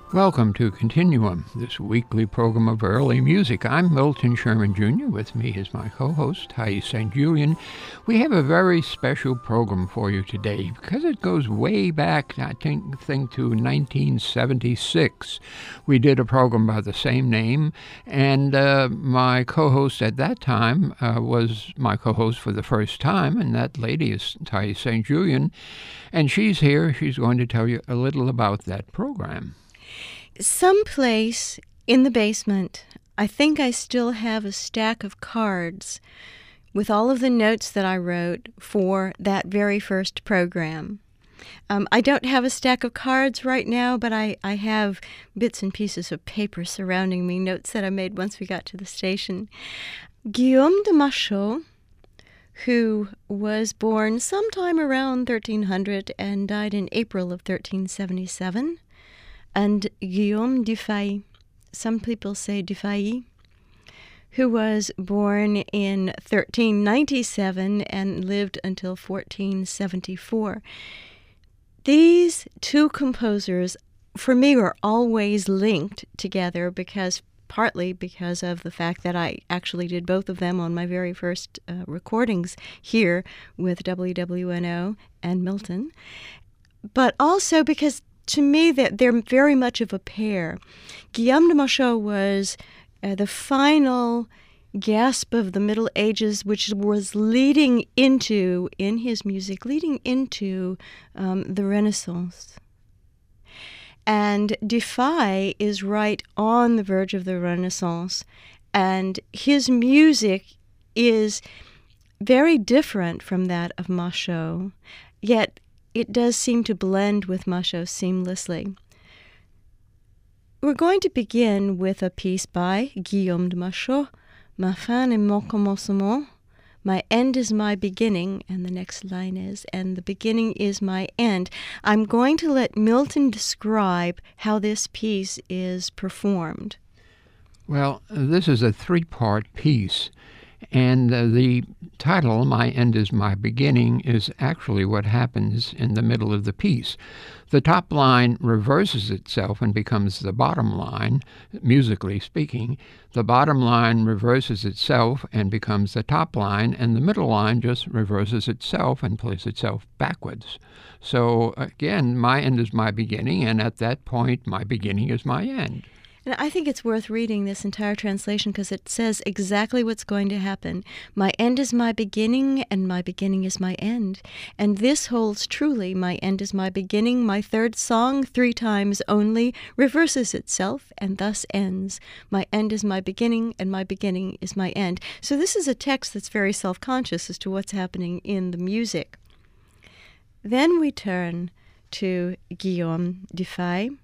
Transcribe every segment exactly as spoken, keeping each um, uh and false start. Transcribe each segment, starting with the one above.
Welcome to Continuum, this weekly program of early music. I'm Milton Sherman Junior With me is my co-host, Thais Saint Julian. We have a very special program for you today because it goes way back, I think, think to nineteen seventy-six. We did a program by the same name, and uh, my co-host at that time uh, was my co-host for the first time, and that lady is Thais Saint Julian, and she's here. She's going to tell you a little about that program. Someplace in the basement, I think I still have a stack of cards with all of the notes that I wrote for that very first program. Um, I don't have a stack of cards right now, but I, I have bits and pieces of paper surrounding me, notes that I made once we got to the station. Guillaume de Machaut, who was born sometime around thirteen hundred and died in April of thirteen seventy-seven, and Guillaume Dufay, some people say Dufay, who was born in thirteen ninety-seven and lived until fourteen seventy-four. These two composers, for me, were always linked together because partly because of the fact that I actually did both of them on my very first uh, recordings here with W W N O and Milton, but also because to me, that they're very much of a pair. Guillaume de Machaut was uh, the final gasp of the Middle Ages, which was leading into, in his music, leading into um, the Renaissance. And Dufay is right on the verge of the Renaissance, and his music is very different from that of Machaut, yet it does seem to blend with Machaut seamlessly. We're going to begin with a piece by Guillaume de Machaut, Ma fin est mon commencement. My end is my beginning, and the next line is, and the beginning is my end. I'm going to let Milton describe how this piece is performed. Well, this is a three-part piece. And uh, the title, My End is My Beginning, is actually what happens in the middle of the piece. The top line reverses itself and becomes the bottom line, musically speaking. The bottom line reverses itself and becomes the top line, and the middle line just reverses itself and plays itself backwards. So again, my end is my beginning, and at that point, my beginning is my end. And I think it's worth reading this entire translation because it says exactly what's going to happen. My end is my beginning, and my beginning is my end. And this holds truly. My end is my beginning. My third song, three times only, reverses itself and thus ends. My end is my beginning, and my beginning is my end. So this is a text that's very self-conscious as to what's happening in the music. Then we turn to Guillaume Dufay.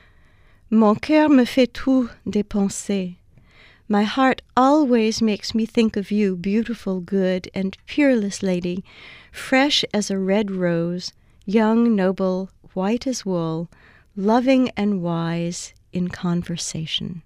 Mon cœur me fait tout dépenser. My heart always makes me think of you, beautiful, good, and peerless lady, fresh as a red rose, young, noble, white as wool, loving and wise in conversation.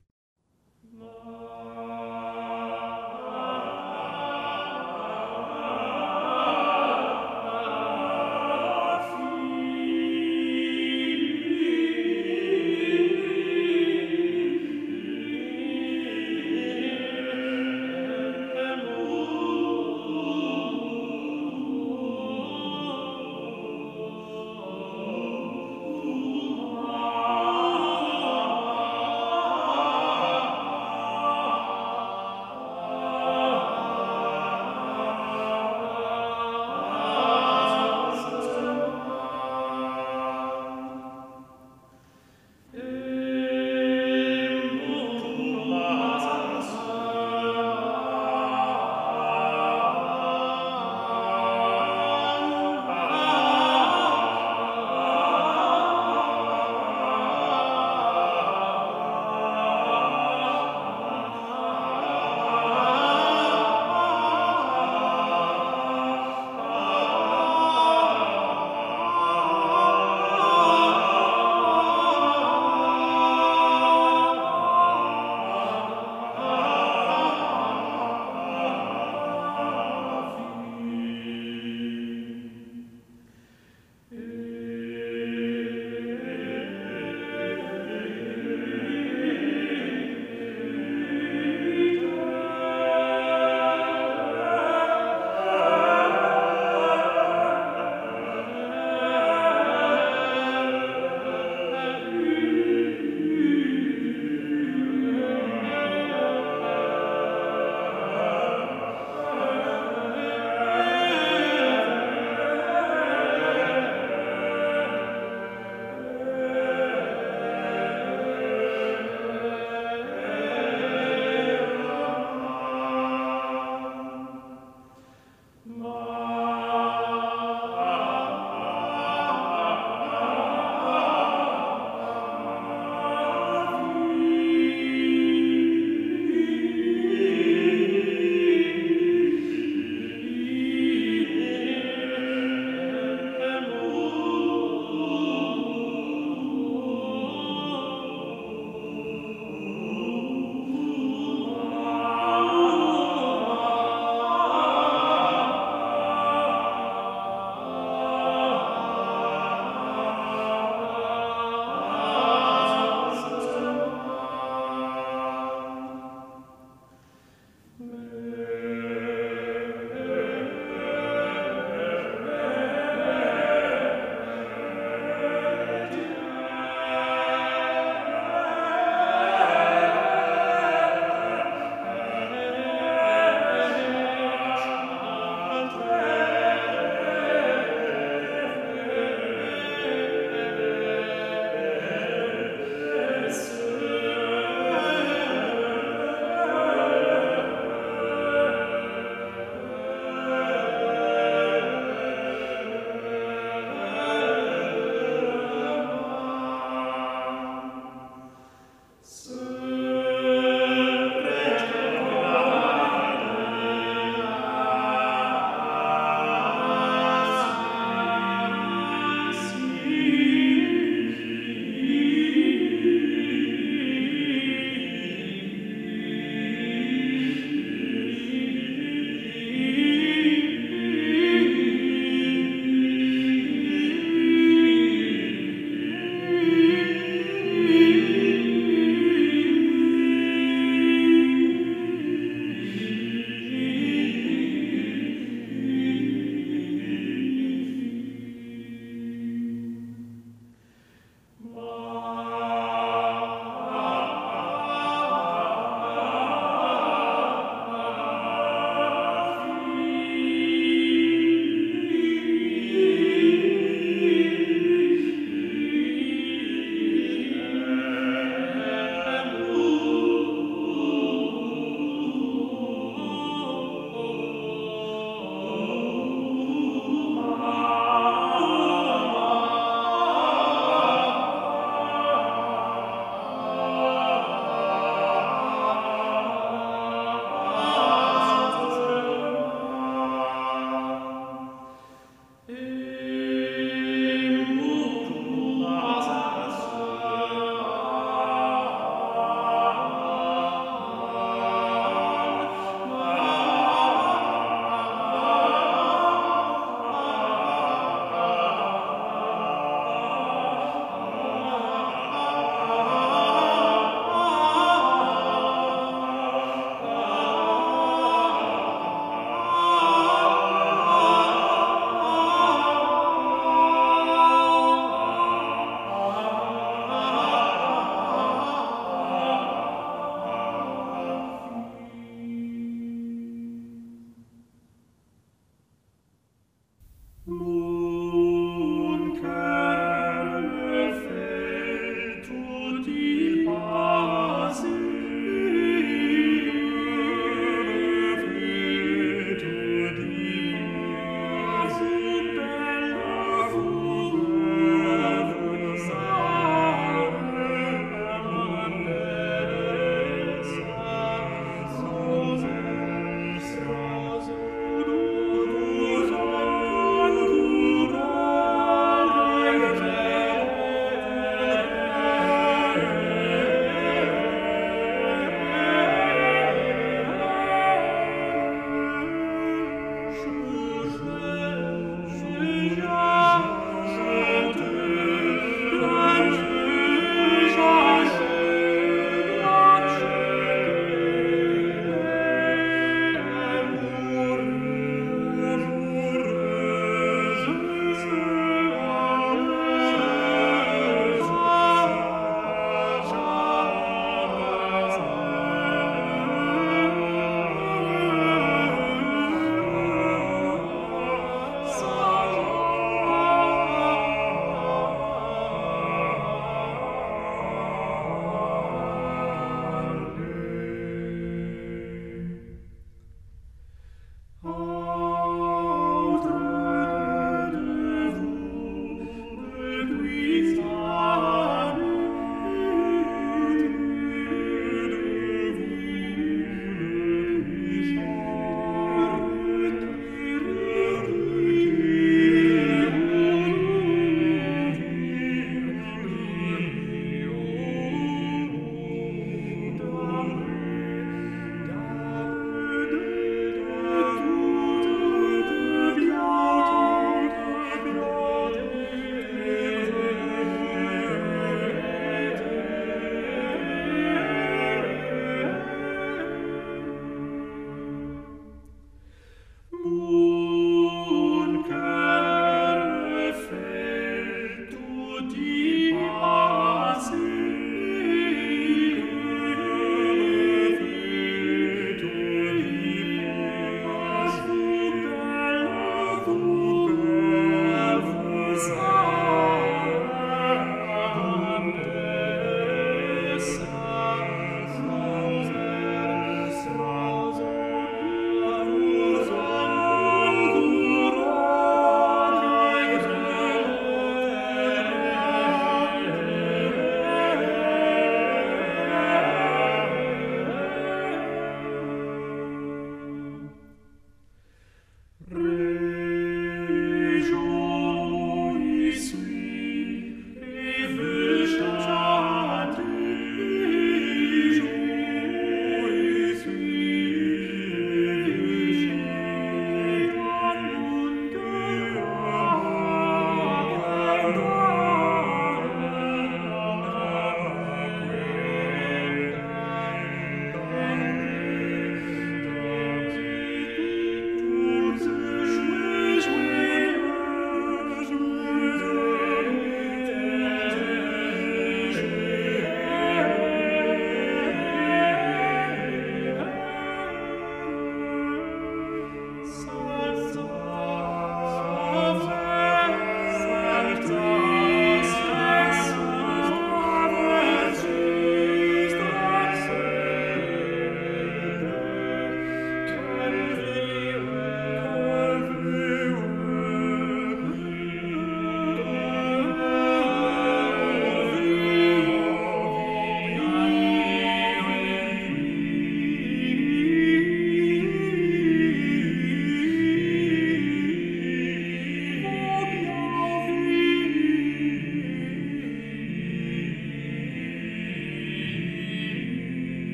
Oh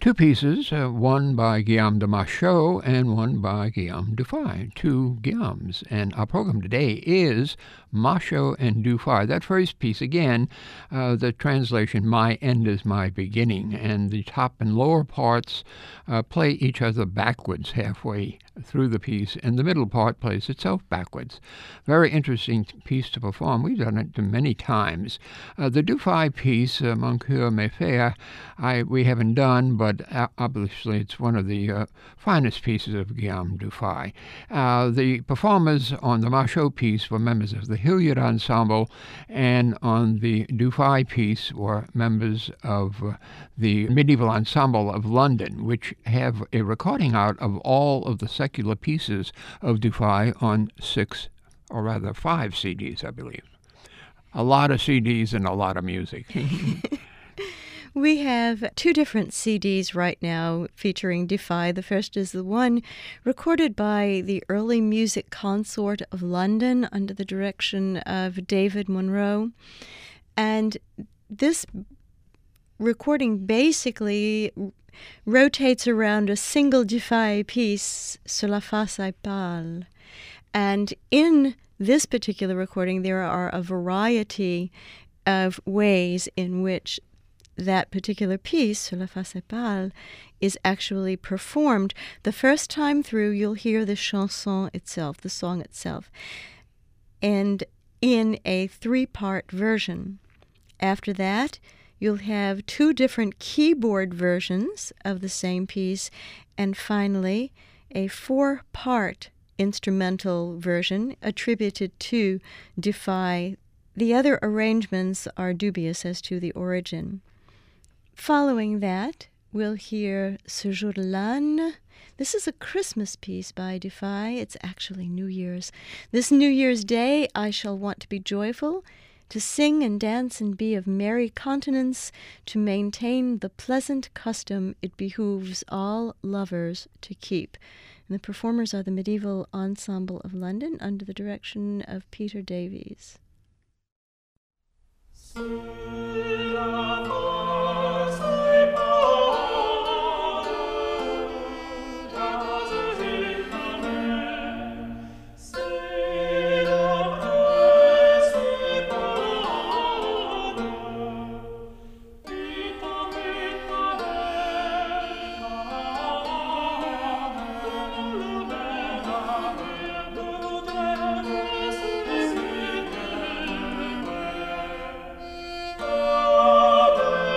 two pieces, uh, one by Guillaume de Machaut and one by Guillaume Dufay, two Guillaumes. And our program today is Machaut and Dufay. That first piece, again, uh, the translation, my end is my beginning, and the top and lower parts uh, play each other backwards halfway through the piece, and the middle part plays itself backwards. Very interesting piece to perform. We've done it many times. Uh, the Dufay piece, uh, Mon Coeur me fait, I we haven't done, but obviously it's one of the uh, finest pieces of Guillaume Dufay. Uh, the performers on the Machaut piece were members of the Hilliard Ensemble, and on the Dufay piece were members of uh, the Medieval Ensemble of London, which have a recording out of all of the secular pieces of Dufay on six, or rather five C Ds, I believe. A lot of C Ds and a lot of music. We have two different C Ds right now featuring Dufay. The first is the one recorded by the Early Music Consort of London under the direction of David Monroe. And this recording basically rotates around a single Dufay piece, Sur la face à pâle. And in this particular recording, there are a variety of ways in which that particular piece, Sur la face à pâle, is actually performed. The first time through, you'll hear the chanson itself, the song itself, and in a three-part version. After that, you'll have two different keyboard versions of the same piece, and finally, a four-part instrumental version attributed to Dufay. The other arrangements are dubious as to the origin. Following that, we'll hear Ce jour de l'âne. This is a Christmas piece by Dufay. It's actually New Year's. This New Year's Day, I shall want to be joyful, to sing and dance and be of merry countenance, to maintain the pleasant custom it behooves all lovers to keep. And the performers are the Medieval Ensemble of London under the direction of Peter Davies. Oh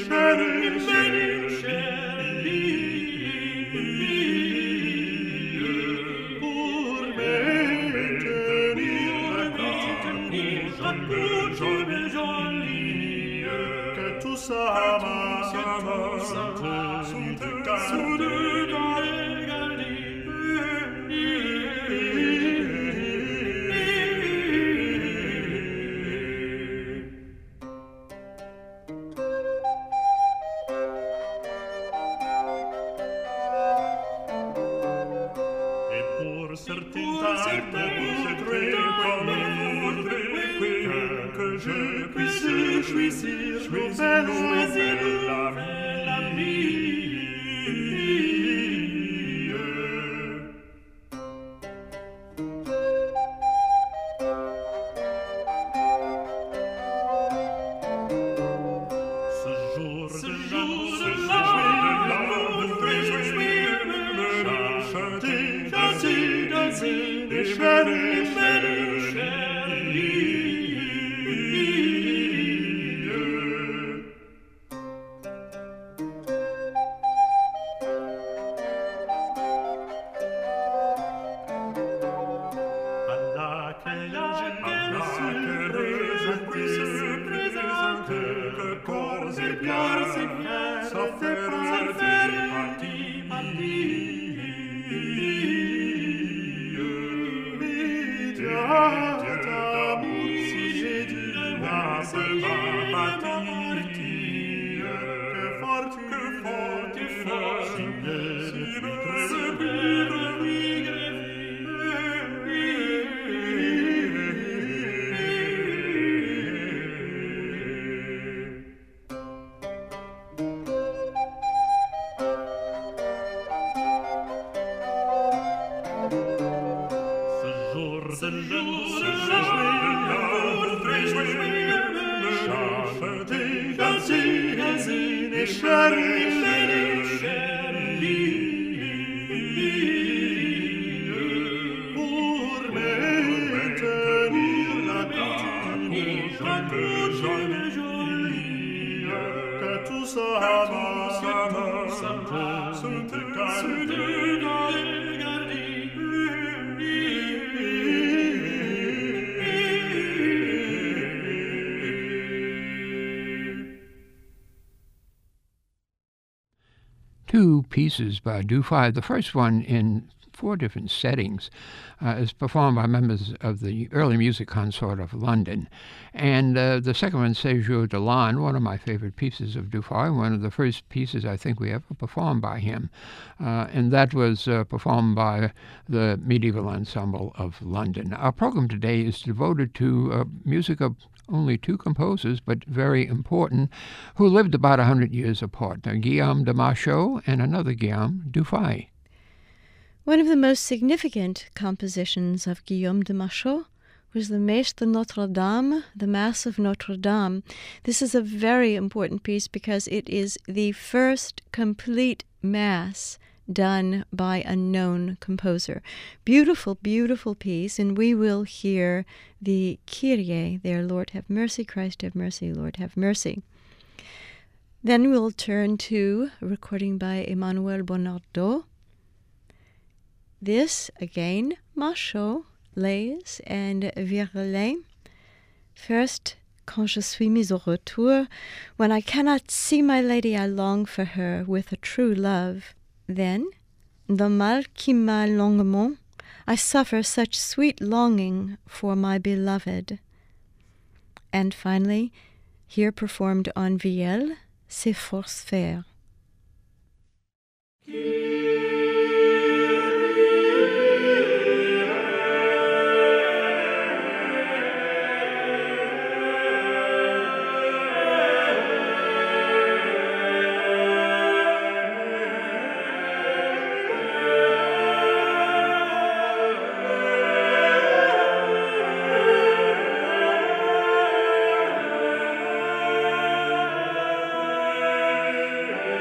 Two pieces by Dufay. The first one in four different settings uh, is performed by members of the Early Music Consort of London. And uh, the second one, Séjour de l'Âne, one of my favorite pieces of Dufay, one of the first pieces I think we ever performed by him. Uh, and that was uh, performed by the Medieval Ensemble of London. Our program today is devoted to uh, music of only two composers, but very important, who lived about one hundred years apart, Guillaume de Machaut and another Guillaume, Dufay. One of the most significant compositions of Guillaume de Machaut was the Messe de Notre Dame, the Mass of Notre Dame. This is a very important piece because it is the first complete Mass done by a known composer. Beautiful, beautiful piece, and we will hear the Kyrie there, Lord have mercy, Christ have mercy, Lord have mercy. Then we'll turn to a recording by Emmanuel Bonardo. This, again, Machaut, Leys, and Virelais. First, Quand je suis mis au retour, when I cannot see my lady, I long for her with a true love. Then, the mal qui m'a longuement, I suffer such sweet longing for my beloved. And finally, here performed on vielle, C'est force faire. Thank you.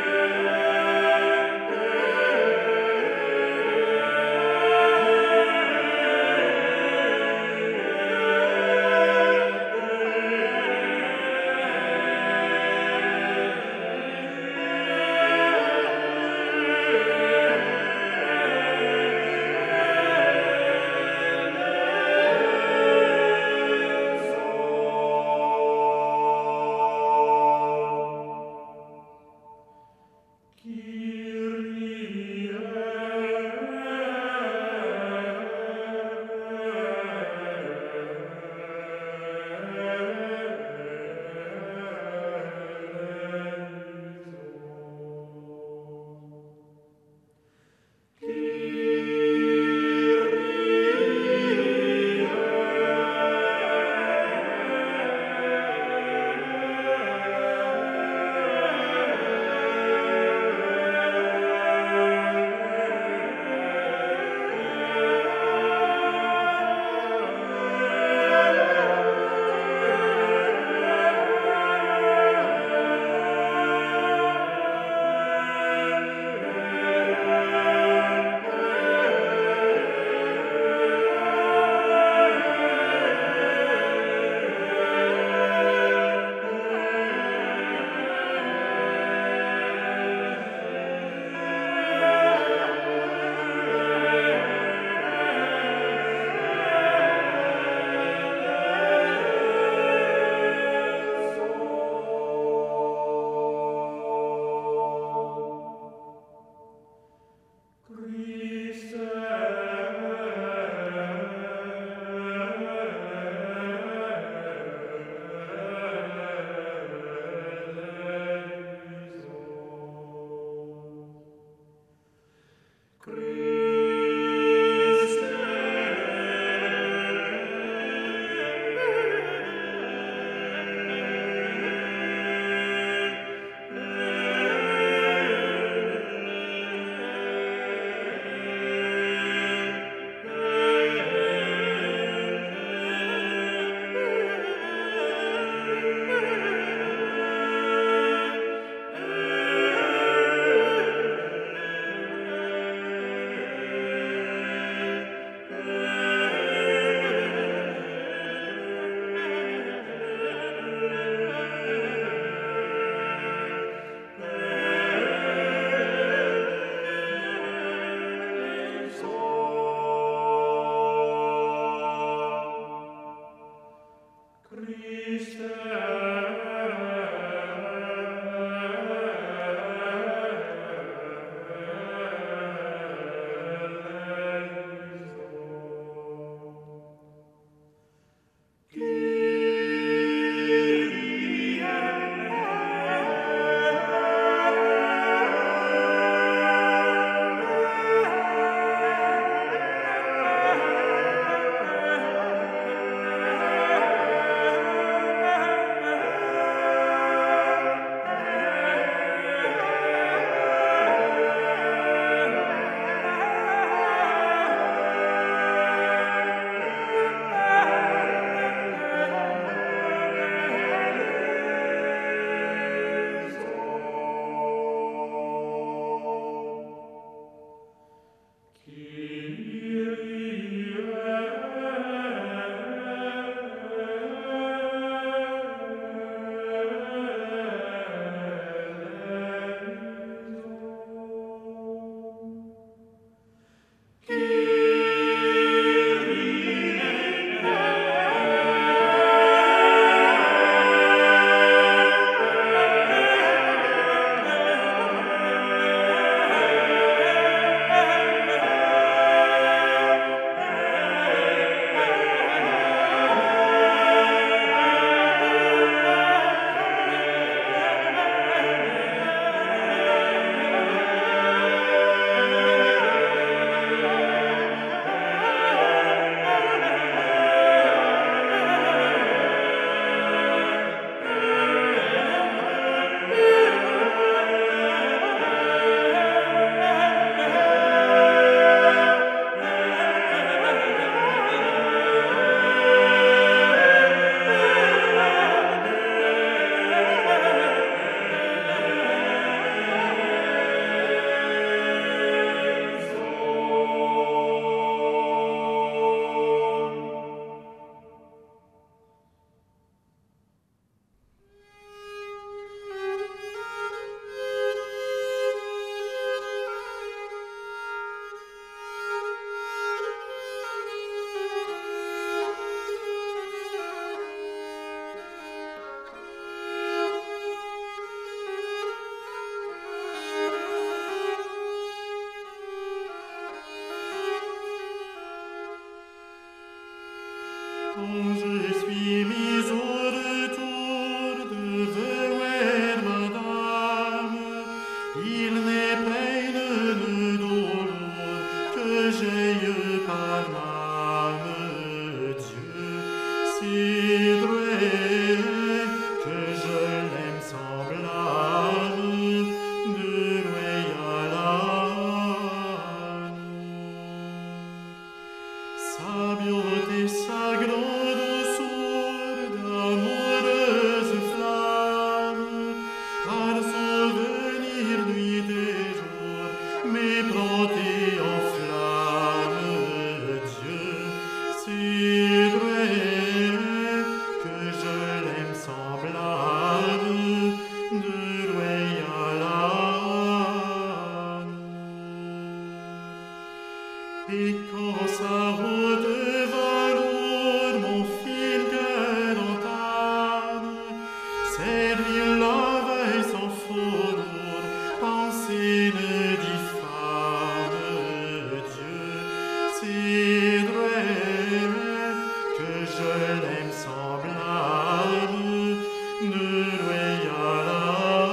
Et quand sa route va lourde, mon fil cœur entame, servir la veille sans fourrure, penser ne diffame. Dieu, c'est vrai que je l'aime sans blâme, ne loyal.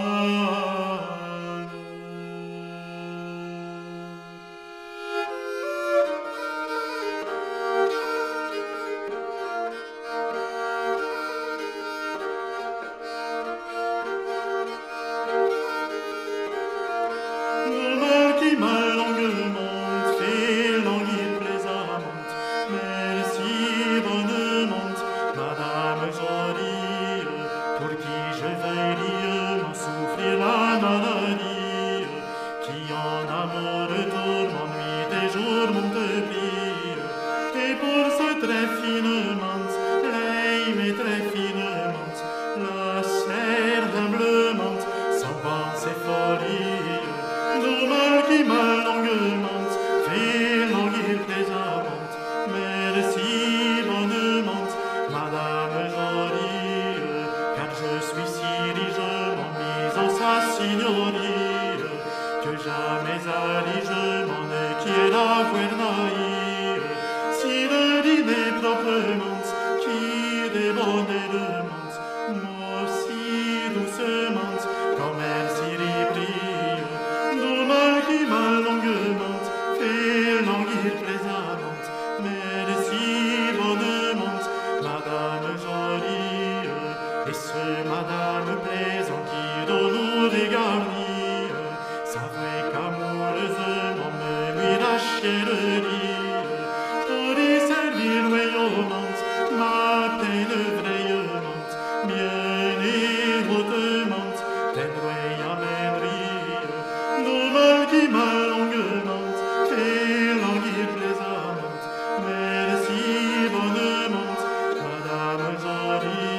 Ma langue monte, fait languir plaisamment, merci bonnement, Madame jolie, pour qui je veille m'en souffrir la maladie, qui en amour tourmente nuit et jour multiplie, et pour ce très finement, l'aime très finement, la serre humblement, sans pensée folie. Normal qui ma langue mente, fait languir plaisamment, merci bonnement, Madame jolie, car je suis si richement mise en sa signorie, que jamais allégemment ne quitte la naïve, si le dîner proprement, qui débonnairement, moi si doucement, comme elle s'y replie. Normal qui ma langue mente, fait languir plaisamment, merci bonnement, Madame jolie, et ce Madame plaisant qui de nous régarnie, savourait qu'amoureusement me lui la chérerie, pour y servir loyalement, ma peine vraiement, bien et hautement, tendre et amènerie. Normal qui ma langue mente, fait languir plaisamment, merci bonnement, Madame jolie.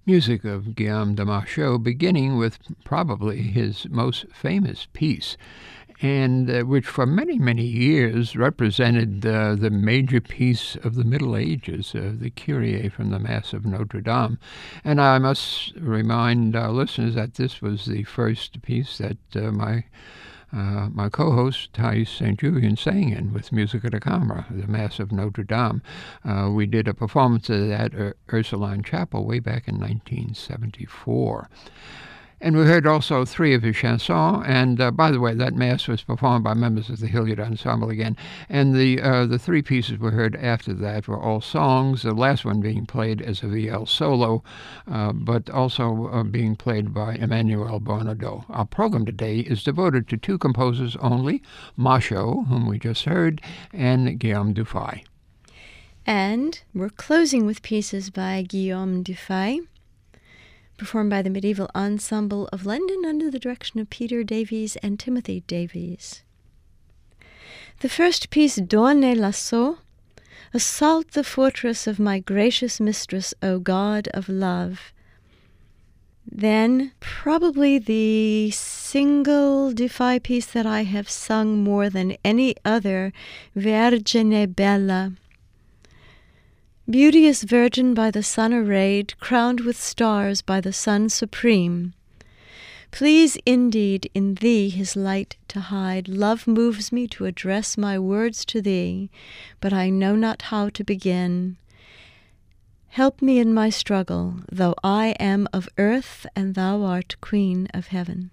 music of Guillaume de Machaut, beginning with probably his most famous piece, and uh, which for many, many years represented uh, the major piece of the Middle Ages, uh, the Kyrie from the Mass of Notre Dame. And I must remind our listeners that this was the first piece that uh, my Uh, my co-host, Thais Saint Julian, sang in with Musica da Camera, the Mass of Notre Dame. Uh, we did a performance of that at Ur- Ursuline Chapel way back in nineteen seventy-four. And we heard also three of his chansons. And uh, by the way, that mass was performed by members of the Hilliard Ensemble again. And the uh, the three pieces we heard after that were all songs, the last one being played as a V L solo, uh, but also uh, being played by Emmanuel Bernadotte. Our program today is devoted to two composers only, Machaut, whom we just heard, and Guillaume Dufay. And we're closing with pieces by Guillaume Dufay, performed by the Medieval Ensemble of London under the direction of Peter Davies and Timothy Davies. The first piece, Donne l'assaut, assault the fortress of my gracious mistress, O God of love. Then, probably the single Dufay piece that I have sung more than any other, Vergine Bella. Beauteous virgin by the sun arrayed, crowned with stars by the sun supreme. Please indeed in thee his light to hide. Love moves me to address my words to thee, but I know not how to begin. Help me in my struggle, though I am of earth and thou art queen of heaven.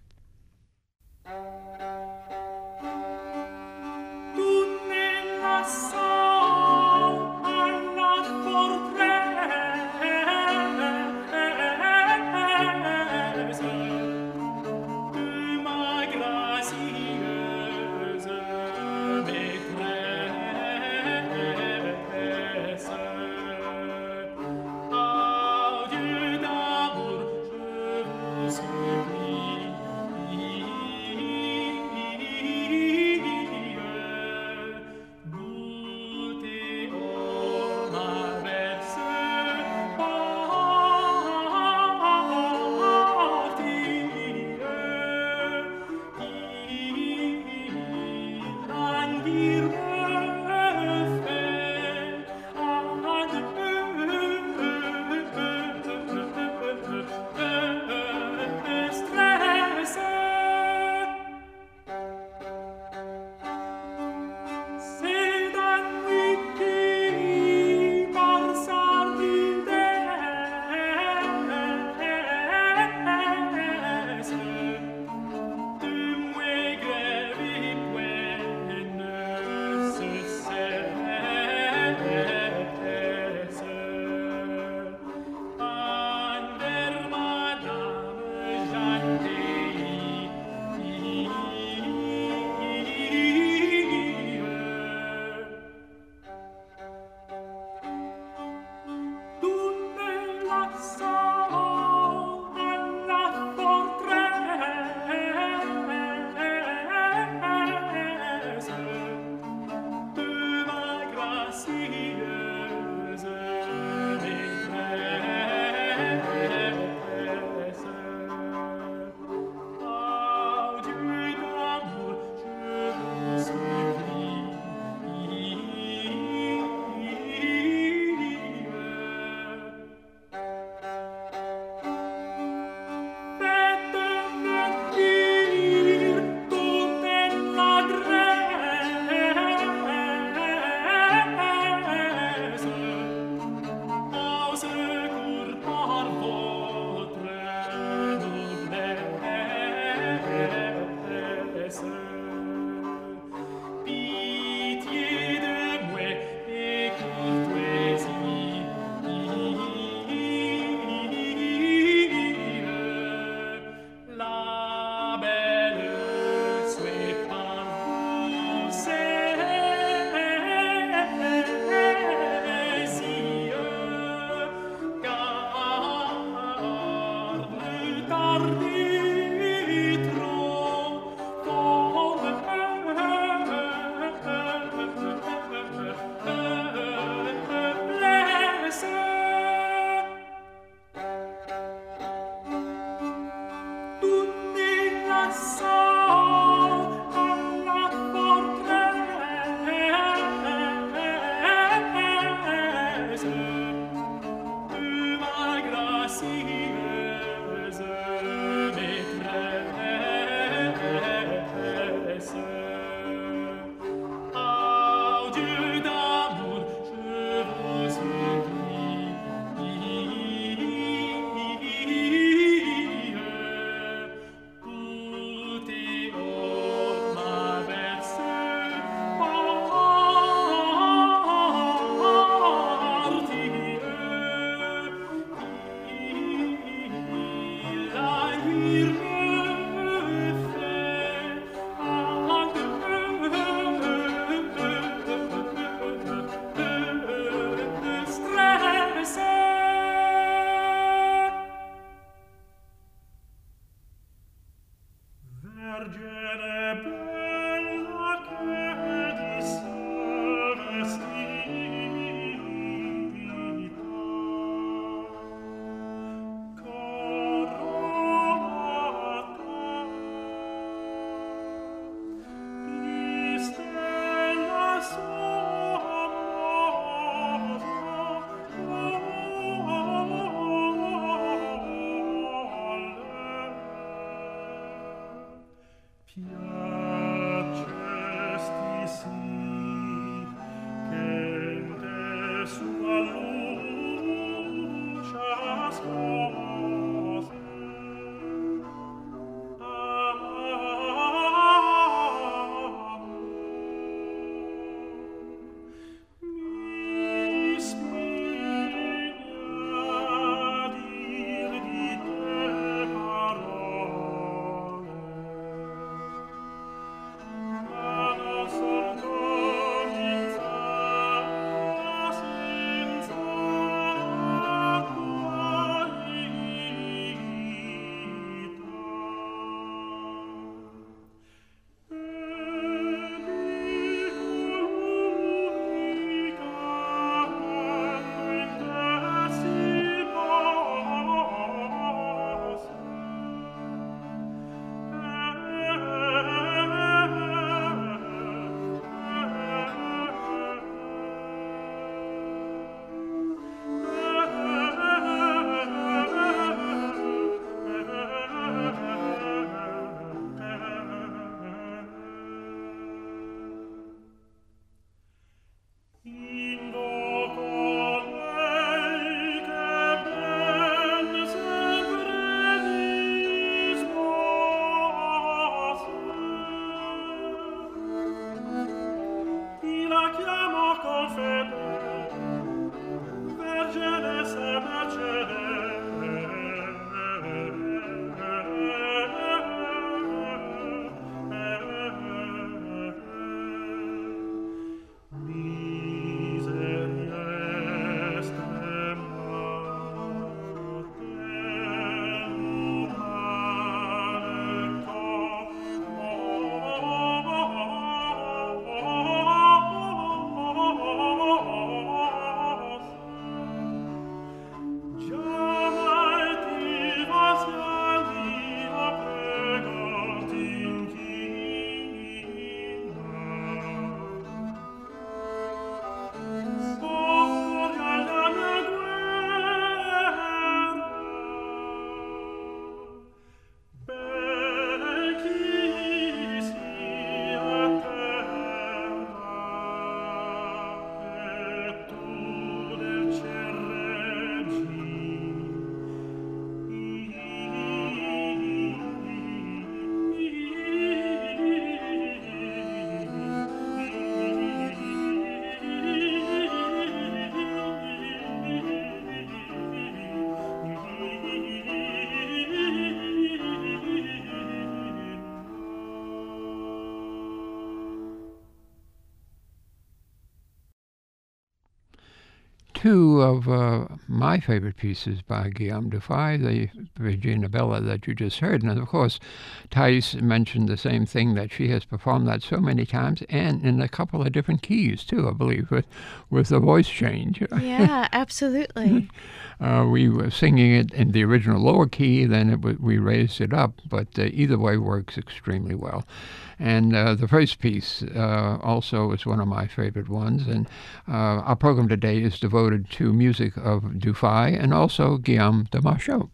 Two of uh, my favorite pieces by Guillaume Dufay, the Regina Bella that you just heard. And of course, Thais mentioned the same thing, that she has performed that so many times and in a couple of different keys too, I believe, with, with the voice change. Yeah, absolutely. uh, we were singing it in the original lower key, then it w- we raised it up, but uh, either way works extremely well. And uh, the first piece uh, also is one of my favorite ones. And uh, our program today is devoted to music of Dufay and also Guillaume de Machaut.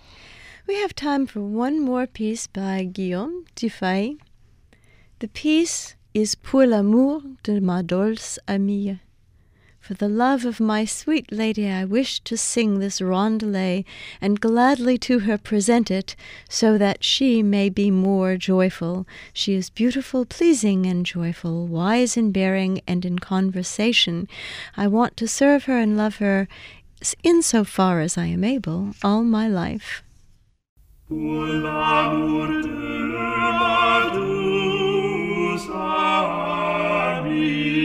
We have time for one more piece by Guillaume Dufay. The piece is Pour l'amour de ma dolce amie. For the love of my sweet lady, I wish to sing this roundelay, and gladly to her present it, so that she may be more joyful. She is beautiful, pleasing, and joyful, wise in bearing and in conversation. I want to serve her and love her, in so far as I am able, all my life. Pour l'amour de ma douce amie,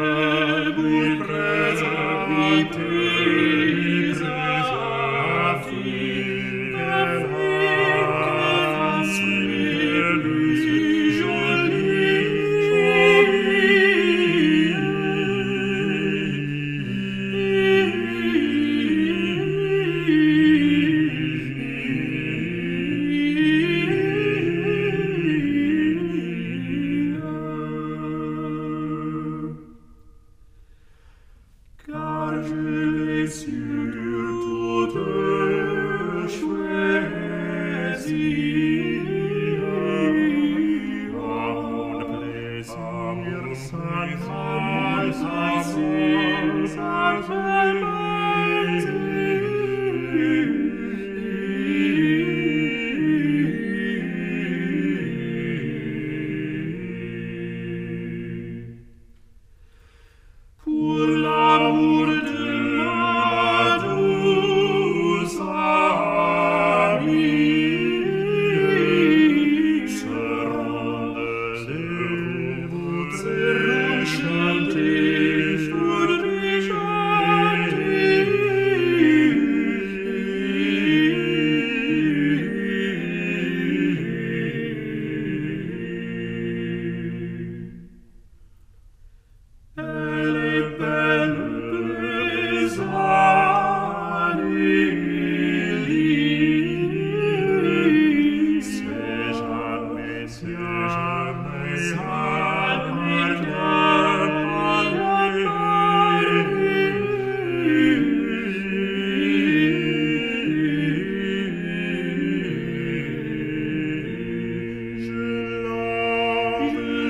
Present,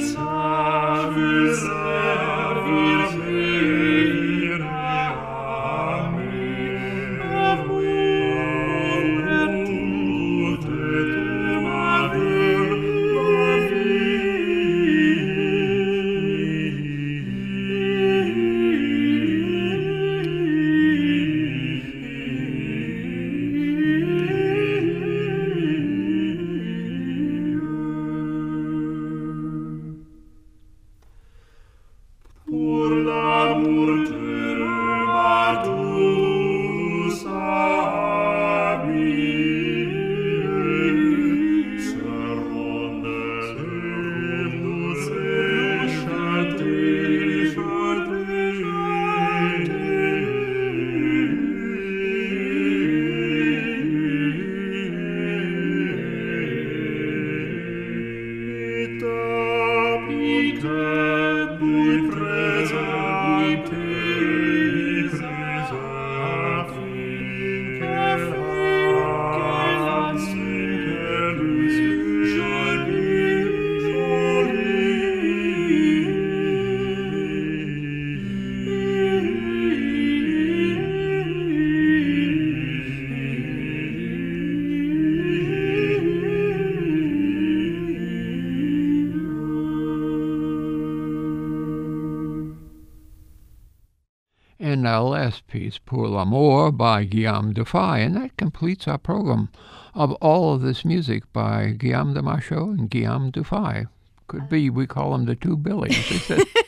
And our last piece, Pour l'Amour by Guillaume Dufay, and that completes our program of all of this music by Guillaume de Machaut and Guillaume Dufay. Could be we call them the two Billies.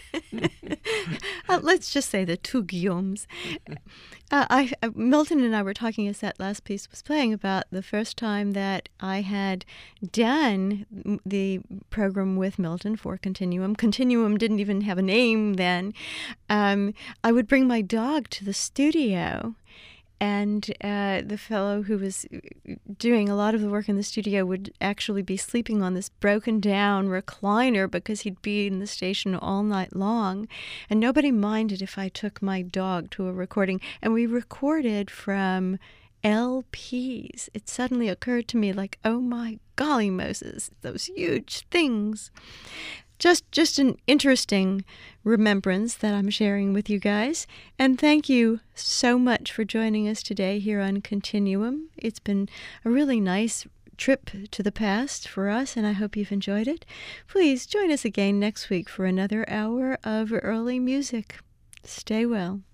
uh, let's just say the two Guillaumes. Uh, I, uh, Milton and I were talking as that last piece was playing about the first time that I had done the program with Milton for Continuum. Continuum didn't even have a name then. Um, I would bring my dog to the studio, and uh, the fellow who was doing a lot of the work in the studio would actually be sleeping on this broken down recliner because he'd be in the station all night long. And nobody minded if I took my dog to a recording. And we recorded from L Ps. It suddenly occurred to me like, oh my golly Moses, those huge things. Just just an interesting remembrance that I'm sharing with you guys. And thank you so much for joining us today here on Continuum. It's been a really nice trip to the past for us, and I hope you've enjoyed it. Please join us again next week for another hour of early music. Stay well.